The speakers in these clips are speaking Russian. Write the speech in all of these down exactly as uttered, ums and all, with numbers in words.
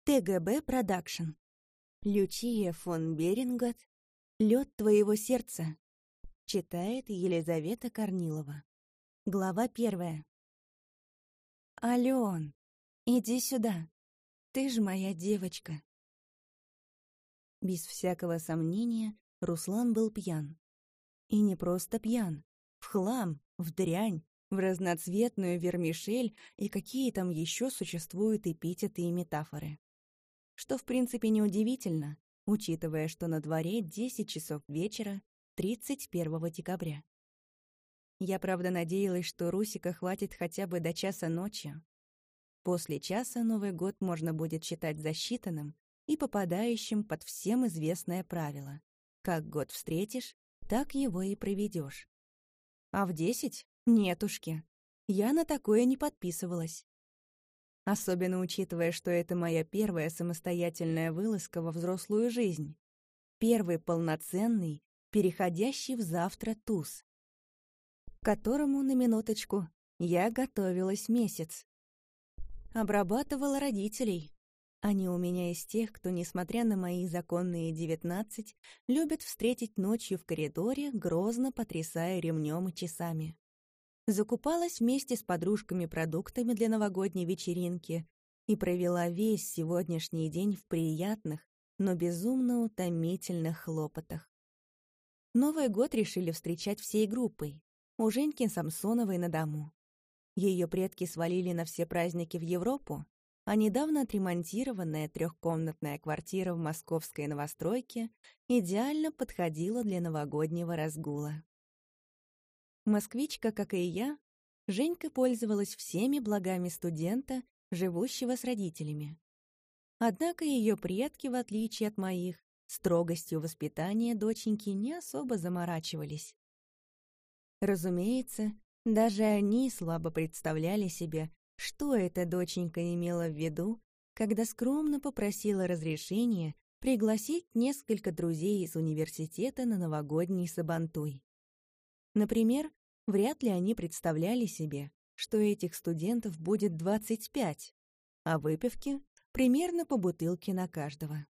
ТГБ Продакшн. Лючия фон Берингот. «Лед твоего сердца». Читает Елизавета Корнилова. Глава первая. «Алён, иди сюда. Ты ж моя девочка». Без всякого сомнения, Руслан был пьян. И не просто пьян. В хлам, в дрянь, в разноцветную вермишель и какие там еще существуют эпитеты и метафоры. Что, в принципе, неудивительно, учитывая, что на дворе десять часов вечера тридцать первого декабря. Я, правда, надеялась, что Русика хватит хотя бы до часа ночи. После часа Новый год можно будет считать засчитанным и попадающим под всем известное правило: как год встретишь, так его и проведешь. А в десять? Нетушки. Я на такое не подписывалась. Особенно учитывая, что это моя первая самостоятельная вылазка во взрослую жизнь. Первый полноценный, переходящий в завтра туз, к которому, на минуточку, я готовилась месяц. Обрабатывала родителей. Они у меня из тех, кто, несмотря на мои законные девятнадцать, любят встретить ночью в коридоре, грозно потрясая ремнем и часами. Закупалась вместе с подружками продуктами для новогодней вечеринки и провела весь сегодняшний день в приятных, но безумно утомительных хлопотах. Новый год решили встречать всей группой, у Женьки Самсоновой на дому. Ее предки свалили на все праздники в Европу, а недавно отремонтированная трехкомнатная квартира в московской новостройке идеально подходила для новогоднего разгула. Москвичка, как и я, Женька пользовалась всеми благами студента, живущего с родителями. Однако ее предки, в отличие от моих, строгостью воспитания доченьки не особо заморачивались. Разумеется, даже они слабо представляли себе, что эта доченька имела в виду, когда скромно попросила разрешения пригласить несколько друзей из университета на новогодний сабантуй. Например, вряд ли они представляли себе, что этих студентов будет двадцать пять, а выпивки примерно по бутылке на каждого.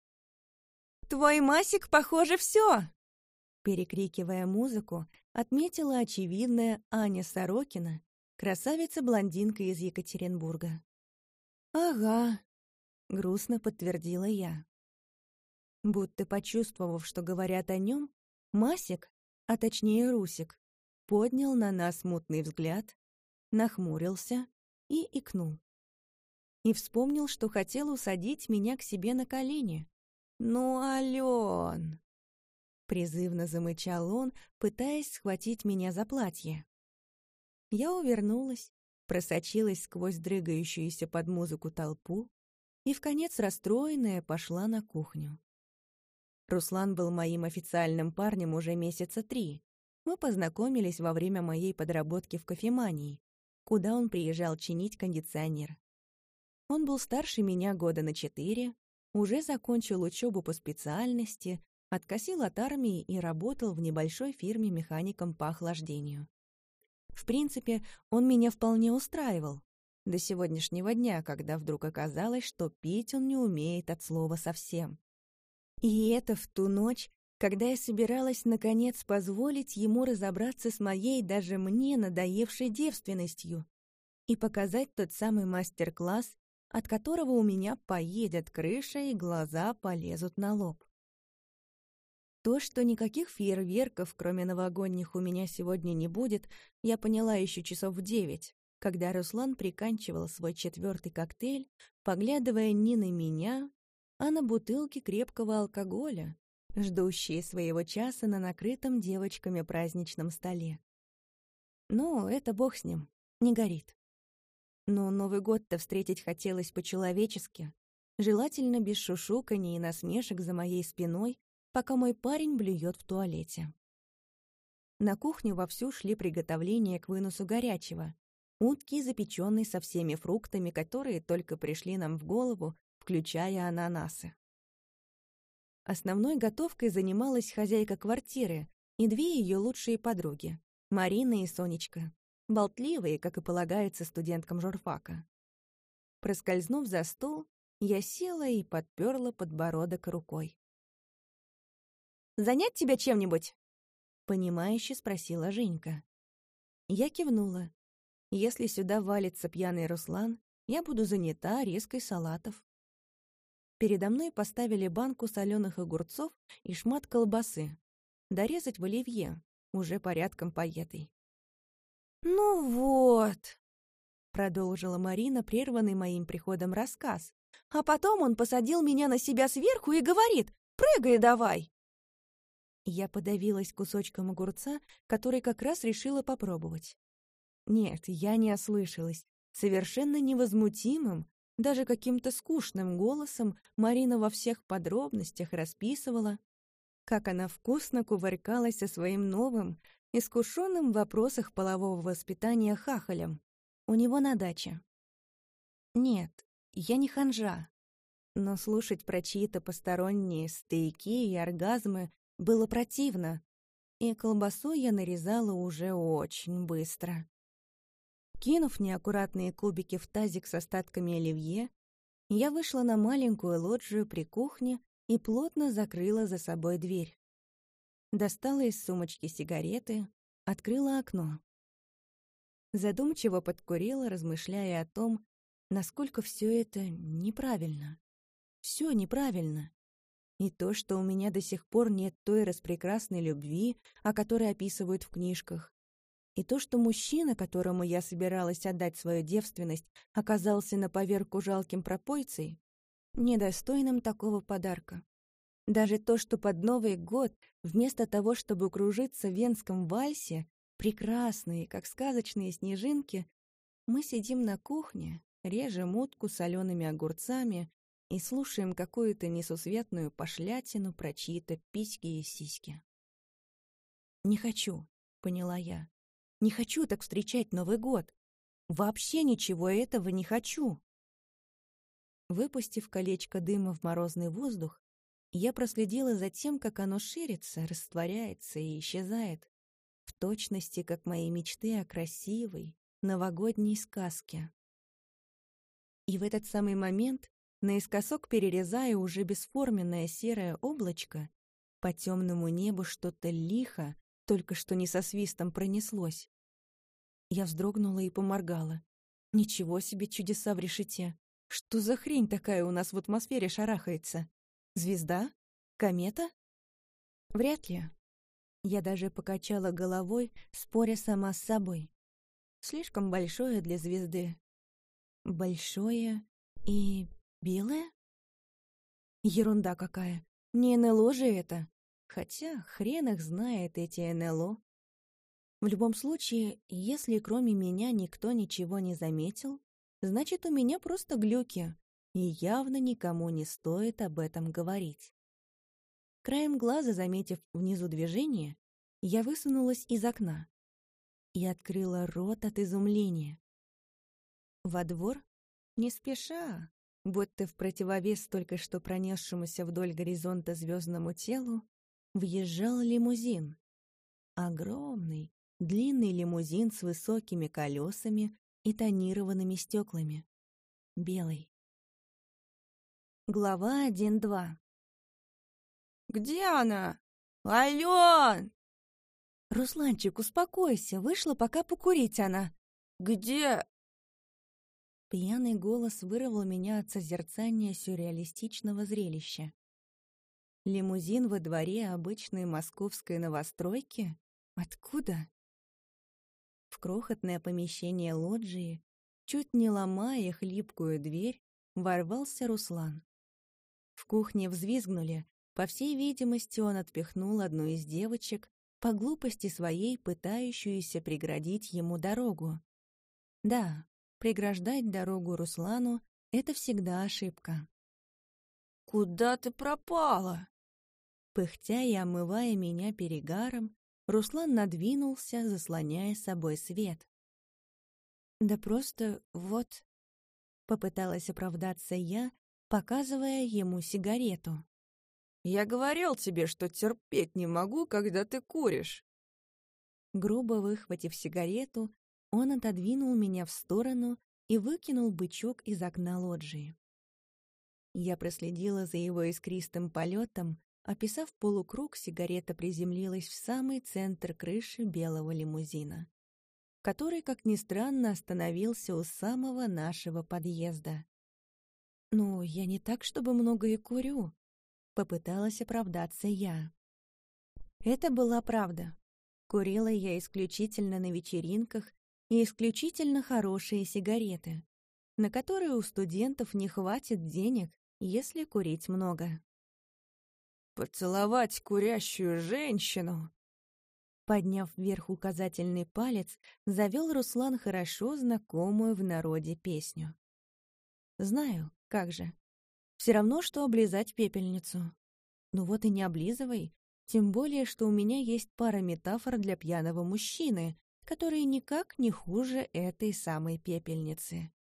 «Твой Масик, похоже, все!» Перекрикивая музыку, отметила очевидная Аня Сорокина, красавица-блондинка из Екатеринбурга. «Ага», — грустно подтвердила я. Будто почувствовав, что говорят о нем, Масик, а точнее Русик, поднял на нас мутный взгляд, нахмурился и икнул. И вспомнил, что хотел усадить меня к себе на колени. «Ну, Алён!» Призывно замычал он, пытаясь схватить меня за платье. Я увернулась, просочилась сквозь дрыгающуюся под музыку толпу и, вконец расстроенная, пошла на кухню. Руслан был моим официальным парнем уже месяца три. Мы познакомились во время моей подработки в кофемании, куда он приезжал чинить кондиционер. Он был старше меня года на четыре, уже закончил учебу по специальности, откосил от армии и работал в небольшой фирме механиком по охлаждению. В принципе, он меня вполне устраивал, до сегодняшнего дня, когда вдруг оказалось, что пить он не умеет от слова совсем. И это в ту ночь, когда я собиралась, наконец, позволить ему разобраться с моей даже мне надоевшей девственностью и показать тот самый мастер-класс, от которого у меня поедет крыша и глаза полезут на лоб. То, что никаких фейерверков, кроме новогодних, у меня сегодня не будет, я поняла еще часов в девять, когда Руслан приканчивал свой четвертый коктейль, поглядывая не на меня, а на бутылки крепкого алкоголя, ждущие своего часа на накрытом девочками праздничном столе. Но это бог с ним, не горит. Но Новый год-то встретить хотелось по-человечески, желательно без шушуканий и насмешек за моей спиной, пока мой парень блюет в туалете. На кухню вовсю шли приготовления к выносу горячего, утки, запеченной со всеми фруктами, которые только пришли нам в голову, включая ананасы. Основной готовкой занималась хозяйка квартиры и две ее лучшие подруги, Марина и Сонечка, болтливые, как и полагается студенткам журфака. Проскользнув за стол, Я села и подперла подбородок рукой. «Занять тебя чем-нибудь?» — понимающе спросила Женька. Я кивнула. Если сюда валится пьяный Руслан, я буду занята резкой салатов. Передо мной поставили банку соленых огурцов и шмат колбасы. Дорезать в оливье, уже порядком поетой. «Ну вот», — продолжила Марина, прерванный моим приходом рассказ. «А потом он посадил меня на себя сверху и говорит: «Прыгай давай!»» Я подавилась кусочком огурца, который как раз решила попробовать. Нет, я не ослышалась. Совершенно невозмутимым, даже каким-то скучным голосом Марина во всех подробностях расписывала, как она вкусно кувыркалась со своим новым, искушенным в вопросах полового воспитания хахалем у него на даче. Нет, я не ханжа, но слушать про чьи-то посторонние стояки и оргазмы было противно, и колбасу я нарезала уже очень быстро. Кинув неаккуратные кубики в тазик с остатками оливье, я вышла на маленькую лоджию при кухне и плотно закрыла за собой дверь. Достала из сумочки сигареты, открыла окно. Задумчиво подкурила, размышляя о том, насколько все это неправильно. Все неправильно. И то, что у меня до сих пор нет той распрекрасной любви, о которой описывают в книжках, и то, что мужчина, которому я собиралась отдать свою девственность, оказался на поверку жалким пропойцей, недостойным такого подарка. Даже то, что под Новый год, вместо того, чтобы кружиться в венском вальсе, прекрасные, как сказочные снежинки, мы сидим на кухне, режем утку солеными огурцами и слушаем какую-то несусветную пошлятину про чьи-то письки и сиськи. «Не хочу», — поняла я. «Не хочу так встречать Новый год. Вообще ничего этого не хочу». Выпустив колечко дыма в морозный воздух, я проследила за тем, как оно ширится, растворяется и исчезает, в точности, как мои мечты о красивой, новогодней сказке. И в этот самый момент, наискосок перерезая уже бесформенное серое облачко, по темному небу что-то лихо, только что не со свистом пронеслось. Я вздрогнула и поморгала. Ничего себе чудеса в решете! Что за хрень такая у нас в атмосфере шарахается? Звезда? Комета? Вряд ли. Я даже покачала головой, споря сама с собой. Слишком большое для звезды. Большое и белое? Ерунда какая. Не НЛО же это. Хотя хрен их знает, эти НЛО. В любом случае, если кроме меня никто ничего не заметил, значит, у меня просто глюки, и явно никому не стоит об этом говорить. Краем глаза, заметив внизу движение, я высунулась из окна и открыла рот от изумления. Во двор, не спеша, будто в противовес только что пронесшемуся вдоль горизонта звездному телу, въезжал лимузин. Огромный, длинный лимузин с высокими колесами и тонированными стеклами. Белый. Глава один-два. «Где она? Алён!» «Русланчик, успокойся, вышла пока покурить она». «Где?» Пьяный голос вырвал меня от созерцания сюрреалистичного зрелища. Лимузин во дворе обычной московской новостройки? Откуда? В крохотное помещение лоджии, чуть не ломая хлипкую дверь, ворвался Руслан. В кухне взвизгнули. По всей видимости, он отпихнул одну из девочек, по глупости своей пытающуюся преградить ему дорогу. Да, преграждать дорогу Руслану — это всегда ошибка. «Куда ты пропала?» Пыхтя и омывая меня перегаром, Руслан надвинулся, заслоняя собой свет. «Да просто вот...» — попыталась оправдаться я, показывая ему сигарету. «Я говорил тебе, что терпеть не могу, когда ты куришь». Грубо выхватив сигарету, он отодвинул меня в сторону и выкинул бычок из окна лоджии. Я проследила за его искристым полетом. Описав полукруг, сигарета приземлилась в самый центр крыши белого лимузина, который, как ни странно, остановился у самого нашего подъезда. «Ну, я не так, чтобы много и курю», — попыталась оправдаться я. Это была правда. Курила я исключительно на вечеринках и исключительно хорошие сигареты, на которые у студентов не хватит денег, если курить много. «Поцеловать курящую женщину!» Подняв вверх указательный палец, завел Руслан хорошо знакомую в народе песню. Знаю, как же. Все равно, что облизать пепельницу. Ну вот и не облизывай, тем более, что у меня есть пара метафор для пьяного мужчины, которые никак не хуже этой самой пепельницы.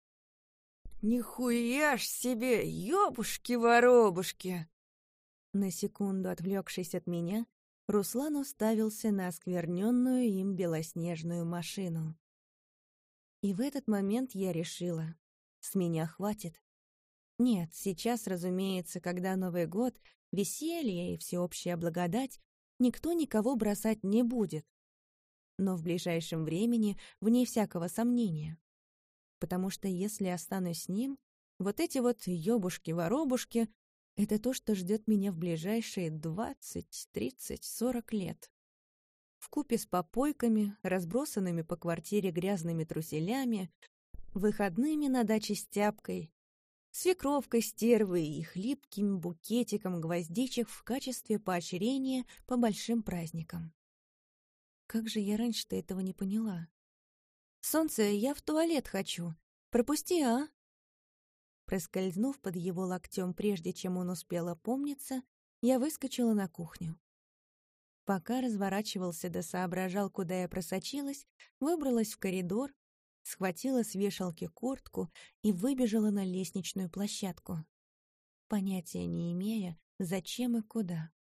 «Нихуя ж себе, ёбушки-воробушки!» На секунду отвлекшись от меня, Руслан уставился на оскверненную им белоснежную машину. И в этот момент я решила, с меня хватит. Нет, сейчас, разумеется, когда Новый год, веселье и всеобщая благодать, никто никого бросать не будет. Но в ближайшем времени, вне всякого сомнения. Потому что если останусь с ним, вот эти вот ёбушки-воробушки — это то, что ждет меня в ближайшие двадцать, тридцать, сорок лет. Вкупе с попойками, разбросанными по квартире грязными труселями, выходными на даче с тяпкой, свекровкой стервы и хлипким букетиком гвоздичек в качестве поощрения по большим праздникам. Как же я раньше-то этого не поняла? «Солнце, я в туалет хочу. Пропусти, а?» Проскользнув под его локтем, прежде чем он успел опомниться, я выскочила на кухню. Пока разворачивался да соображал, куда я просочилась, выбралась в коридор, схватила с вешалки куртку и выбежала на лестничную площадку, понятия не имея, зачем и куда.